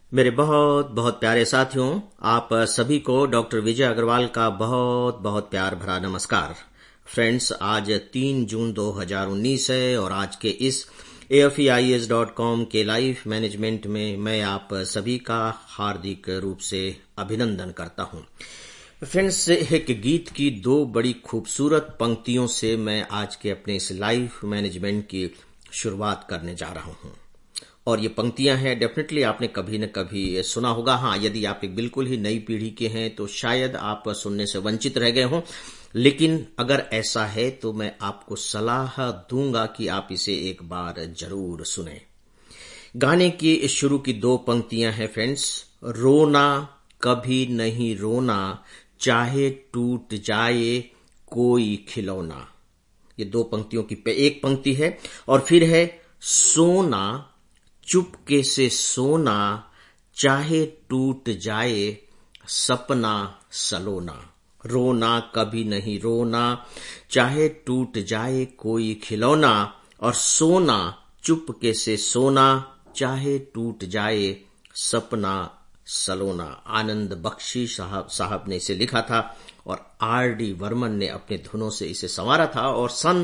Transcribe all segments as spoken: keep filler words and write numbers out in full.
मेरे बहुत बहुत प्यारे साथियों, आप सभी को डॉक्टर विजय अग्रवाल का बहुत बहुत प्यार भरा नमस्कार। फ्रेंड्स, आज तीन जून दो हज़ार उन्नीस है और आज के इस A F E I S dot com के लाइफ मैनेजमेंट में मैं आप सभी का हार्दिक रूप से अभिनंदन करता हूं। फ्रेंड्स, एक गीत की दो बड़ी खूबसूरत पंक्तियों से मैं आज के अपने इस लाइफ मैनेजमेंट की शुरुआत करने जा रहा हूं। और ये पंक्तियां हैं, डेफिनेटली आपने कभी न कभी सुना होगा। हाँ, यदि आप एक बिल्कुल ही नई पीढ़ी के हैं तो शायद आप सुनने से वंचित रह गए हों, लेकिन अगर ऐसा है तो मैं आपको सलाह दूंगा कि आप इसे एक बार जरूर सुनें। गाने की शुरू की दो पंक्तियां हैं फ्रेंड्स, रोना कभी नहीं रोना, चाहे टूट जाए कोई खिलौना। ये दो पंक्तियों की एक पंक्ति है। और फिर है सोना चुपके से सोना, चाहे टूट जाए सपना सलोना। रोना कभी नहीं रोना, चाहे टूट जाए कोई खिलौना, और सोना चुपके से सोना, चाहे टूट जाए सपना सलोना। आनंद बख्शी साहब साहब ने इसे लिखा था और आर डी बर्मन ने अपने धुनों से इसे संवारा था। और सन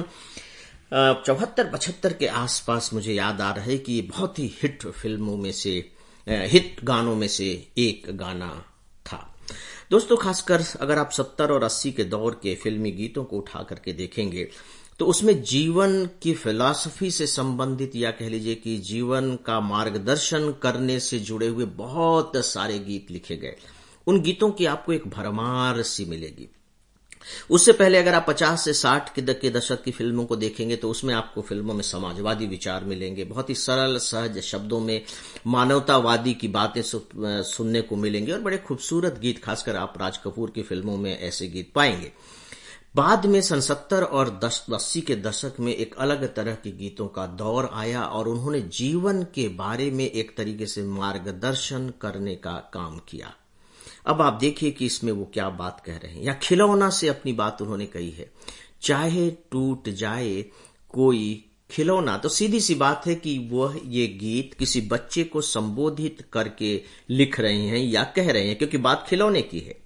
चौहत्तर पचहत्तर के आसपास मुझे याद आ रहा है कि ये बहुत ही हिट फिल्मों में से, हिट गानों में से एक गाना था। दोस्तों, खासकर अगर आप सत्तर और अस्सी के दौर के फिल्मी गीतों को उठा करके देखेंगे तो उसमें जीवन की फिलॉसफी से संबंधित, या कह लीजिए कि जीवन का मार्गदर्शन करने से जुड़े हुए बहुत सारे गीत लिखे गए। उन गीतों की आपको एक भरमार सी मिलेगी। उससे पहले अगर आप पचास से साठ के दशक की फिल्मों को देखेंगे तो उसमें आपको फिल्मों में समाजवादी विचार मिलेंगे, बहुत ही सरल सहज शब्दों में मानवतावादी की बातें सुनने को मिलेंगे और बड़े खूबसूरत गीत, खासकर आप राज कपूर की फिल्मों में ऐसे गीत पाएंगे। बाद में सन सत्तर और अस्सी के दशक में एक अलग तरह के गीतों का दौर आया और उन्होंने जीवन के बारे में एक तरीके से मार्गदर्शन करने का काम किया। अब आप देखिए कि इसमें वो क्या बात कह रहे हैं। या खिलौना से अपनी बात उन्होंने कही है, चाहे टूट जाए कोई खिलौना। तो सीधी सी बात है कि वह ये गीत किसी बच्चे को संबोधित करके लिख रहे हैं या कह रहे हैं, क्योंकि बात खिलौने की है।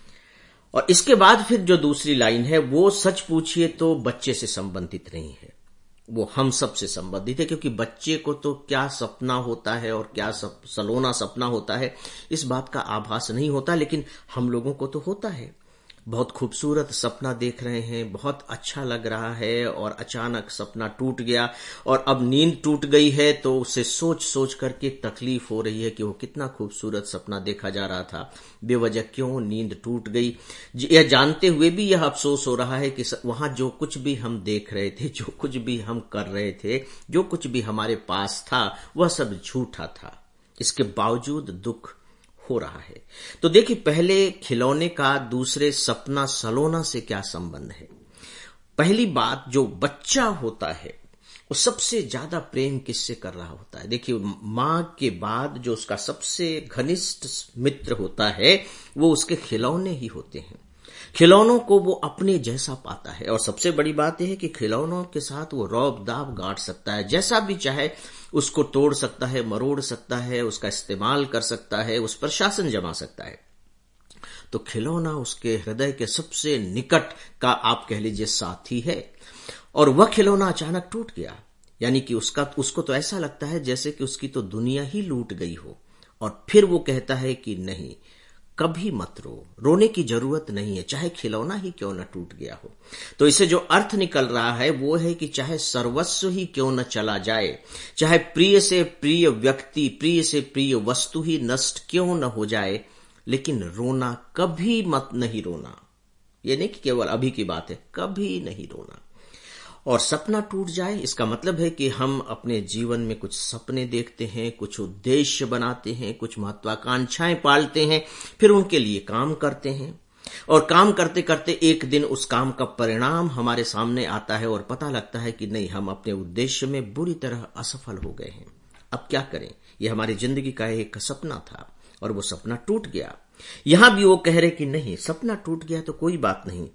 और इसके बाद फिर जो दूसरी लाइन है वो सच पूछिए तो बच्चे से संबंधित नहीं है, वो हम सब से संबंधित है, क्योंकि बच्चे को तो क्या सपना होता है और क्या सप, सलोना सपना होता है इस बात का आभास नहीं होता, लेकिन हम लोगों को तो होता है। बहुत खूबसूरत सपना देख रहे हैं, बहुत अच्छा लग रहा है और अचानक सपना टूट गया और अब नींद टूट गई है तो उसे सोच सोच करके तकलीफ हो रही है कि वो कितना खूबसूरत सपना देखा जा रहा था, बेवजह क्यों नींद टूट गई। यह जानते हुए भी यह अफसोस हो रहा है कि वहां जो कुछ भी हम देख रहे थे, जो कुछ भी हम कर रहे थे, जो कुछ भी हमारे पास था, वह सब झूठा था। इसके बावजूद दुख हो रहा है। तो देखिए, पहले खिलौने का दूसरे सपना सलोना से क्या संबंध है। पहली बात, जो बच्चा होता है वो सबसे ज्यादा प्रेम किससे कर रहा होता है। देखिए, मां के बाद जो उसका सबसे घनिष्ठ मित्र होता है वो उसके खिलौने ही होते हैं। खिलौनों को वो अपने जैसा पाता है और सबसे बड़ी बात यह है कि खिलौनों के साथ वो रौब दाब गांठ सकता है, जैसा भी चाहे उसको तोड़ सकता है, मरोड़ सकता है, उसका इस्तेमाल कर सकता है, उस पर शासन जमा सकता है। तो खिलौना उसके हृदय के सबसे निकट का आप कह लीजिए साथी है। और वह खिलौना अचानक टूट गया, यानी कि उसका उसको तो ऐसा लगता है जैसे कि उसकी तो दुनिया ही लूट गई हो। और फिर वो कहता है कि नहीं, कभी मत रो, रोने की जरूरत नहीं है, चाहे खिलौना ही क्यों न टूट गया हो। तो इसे जो अर्थ निकल रहा है वो है कि चाहे सर्वस्व ही क्यों न चला जाए, चाहे प्रिय से प्रिय व्यक्ति, प्रिय से प्रिय वस्तु ही नष्ट क्यों न हो जाए, लेकिन रोना कभी मत नहीं रोना। ये नहीं कि केवल अभी की बात है, कभी नहीं रोना। और सपना टूट जाए, इसका मतलब है कि हम अपने जीवन में कुछ सपने देखते हैं, कुछ उद्देश्य बनाते हैं, कुछ महत्वाकांक्षाएं पालते हैं, फिर उनके लिए काम करते हैं और काम करते करते एक दिन उस काम का परिणाम हमारे सामने आता है और पता लगता है कि नहीं, हम अपने उद्देश्य में बुरी तरह असफल हो गए हैं। अब क्या करें, यह हमारी जिंदगी का एक सपना था और वो सपना टूट गया। यहां भी वो कह रहे कि नहीं, सपना टूट गया तो कोई बात नहीं,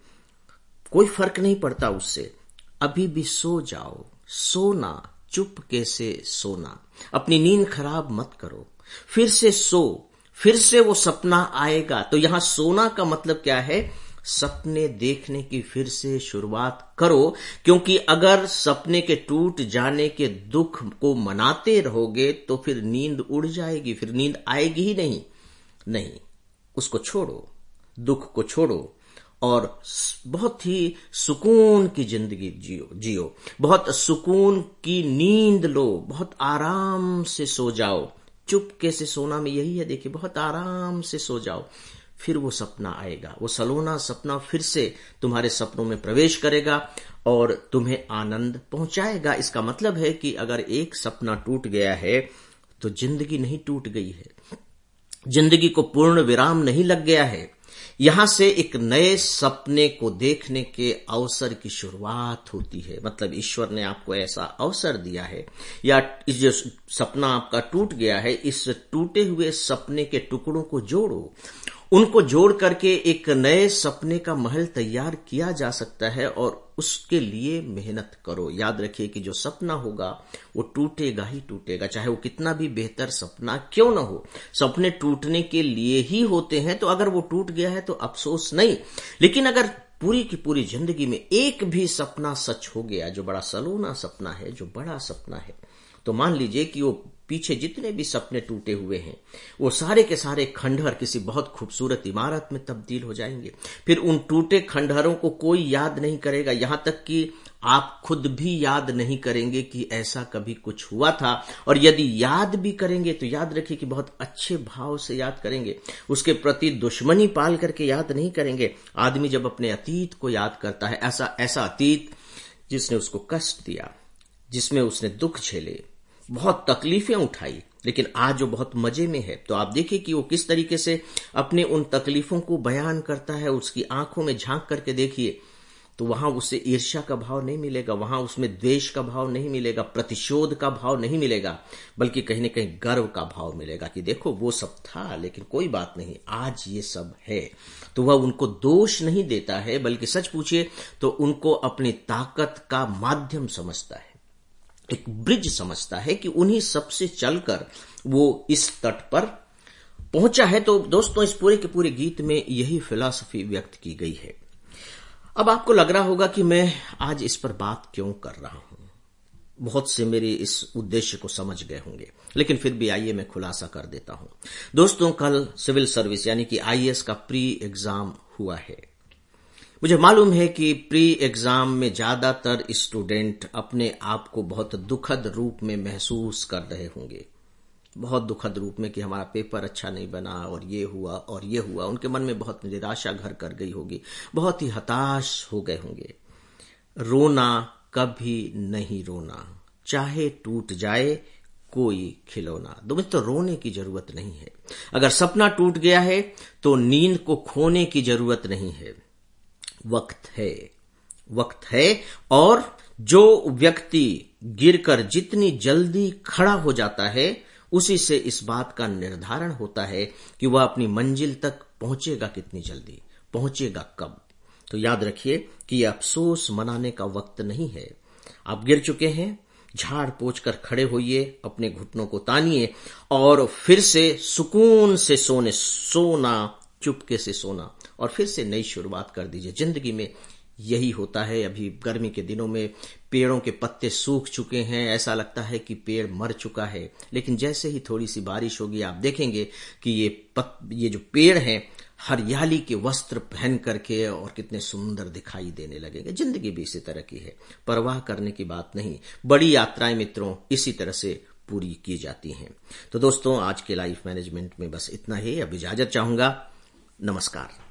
कोई फर्क नहीं पड़ता उससे, अभी भी सो जाओ, सोना चुपके से सोना, अपनी नींद खराब मत करो, फिर से सो, फिर से वो सपना आएगा। तो यहां सोना का मतलब क्या है? सपने देखने की फिर से शुरुआत करो, क्योंकि अगर सपने के टूट जाने के दुख को मनाते रहोगे तो फिर नींद उड़ जाएगी, फिर नींद आएगी ही नहीं। नहीं, उसको छोड़ो, दुख को छोड़ो और बहुत ही सुकून की जिंदगी जियो जियो बहुत सुकून की नींद लो, बहुत आराम से सो जाओ। चुपके से सोना में यही है, देखिए, बहुत आराम से सो जाओ, फिर वो सपना आएगा, वो सलोना सपना फिर से तुम्हारे सपनों में प्रवेश करेगा और तुम्हें आनंद पहुंचाएगा। इसका मतलब है कि अगर एक सपना टूट गया है तो जिंदगी नहीं टूट गई है, जिंदगी को पूर्ण विराम नहीं लग गया है। यहां से एक नए सपने को देखने के अवसर की शुरुआत होती है। मतलब ईश्वर ने आपको ऐसा अवसर दिया है, या इस जो सपना आपका टूट गया है, इस टूटे हुए सपने के टुकड़ों को जोड़ो, उनको जोड़ करके एक नए सपने का महल तैयार किया जा सकता है और उसके लिए मेहनत करो। याद रखिए कि जो सपना होगा वो टूटेगा ही टूटेगा, चाहे वो कितना भी बेहतर सपना क्यों ना हो। सपने टूटने के लिए ही होते हैं, तो अगर वो टूट गया है तो अफसोस नहीं, लेकिन अगर पूरी की पूरी जिंदगी में एक भी सपना सच हो गया, जो बड़ा सलोना सपना है, जो बड़ा सपना है, तो मान लीजिए कि वो पीछे जितने भी सपने टूटे हुए हैं वो सारे के सारे खंडहर किसी बहुत खूबसूरत इमारत में तब्दील हो जाएंगे। फिर उन टूटे खंडहरों को कोई याद नहीं करेगा, यहां तक कि आप खुद भी याद नहीं करेंगे कि ऐसा कभी कुछ हुआ था। और यदि याद भी करेंगे तो याद रखिए कि बहुत अच्छे भाव से याद करेंगे, उसके प्रति दुश्मनी पाल करके याद नहीं करेंगे। आदमी जब अपने अतीत को याद करता है, ऐसा ऐसा अतीत जिसने उसको कष्ट दिया, जिसमें उसने दुख झेले, बहुत तकलीफें उठाई, लेकिन आज वो बहुत मजे में है, तो आप देखिए कि वो किस तरीके से अपने उन तकलीफों को बयान करता है। उसकी आंखों में झांक करके देखिए तो वहां उसे ईर्ष्या का भाव नहीं मिलेगा, वहां उसमें द्वेष का भाव नहीं मिलेगा, प्रतिशोध का भाव नहीं मिलेगा, बल्कि कहीं न कहीं गर्व का भाव मिलेगा कि देखो वो सब था, लेकिन कोई बात नहीं, आज ये सब है। तो वह उनको दोष नहीं देता है, बल्कि सच पूछिए तो उनको अपनी ताकत का माध्यम समझता है, एक ब्रिज समझता है कि उन्हीं सबसे चलकर वो इस तट पर पहुंचा है। तो दोस्तों, इस पूरे के पूरे गीत में यही फिलॉसफी व्यक्त की गई है। अब आपको लग रहा होगा कि मैं आज इस पर बात क्यों कर रहा हूं, बहुत से मेरे इस उद्देश्य को समझ गए होंगे, लेकिन फिर भी आइए मैं खुलासा कर देता हूं। दोस्तों, कल सिविल सर्विस यानी कि आईएएस का प्री एग्जाम हुआ है। मुझे मालूम है कि प्री एग्जाम में ज्यादातर स्टूडेंट अपने आप को बहुत दुखद रूप में महसूस कर रहे होंगे, बहुत दुखद रूप में कि हमारा पेपर अच्छा नहीं बना और ये हुआ और ये हुआ। उनके मन में बहुत निराशा घर कर गई होगी, बहुत ही हताश हो गए होंगे। रोना कभी नहीं रोना, चाहे टूट जाए कोई खिलौना। दोस्तों, रोने की जरूरत नहीं है। अगर सपना टूट गया है तो नींद को खोने की जरूरत नहीं है। वक्त है, वक्त है, और जो व्यक्ति गिरकर जितनी जल्दी खड़ा हो जाता है उसी से इस बात का निर्धारण होता है कि वह अपनी मंजिल तक पहुंचेगा कितनी जल्दी, पहुंचेगा कब। तो याद रखिए कि यह अफसोस मनाने का वक्त नहीं है। आप गिर चुके हैं, झाड़ पोंछ कर खड़े होइए, अपने घुटनों को तानिए और फिर से सुकून से सोने सोना चुपके से सोना और फिर से नई शुरुआत कर दीजिए। जिंदगी में यही होता है। अभी गर्मी के दिनों में पेड़ों के पत्ते सूख चुके हैं, ऐसा लगता है कि पेड़ मर चुका है, लेकिन जैसे ही थोड़ी सी बारिश होगी आप देखेंगे कि ये पत, ये जो पेड़ हैं हरियाली के वस्त्र पहन करके और कितने सुंदर दिखाई देने लगेंगे। जिंदगी भी इसी तरह की है, परवाह करने की बात नहीं। बड़ी यात्राएं मित्रों इसी तरह से पूरी की जाती हैं। तो दोस्तों, आज के लाइफ मैनेजमेंट में बस इतना ही। अब इजाजत चाहूंगा। नमस्कार।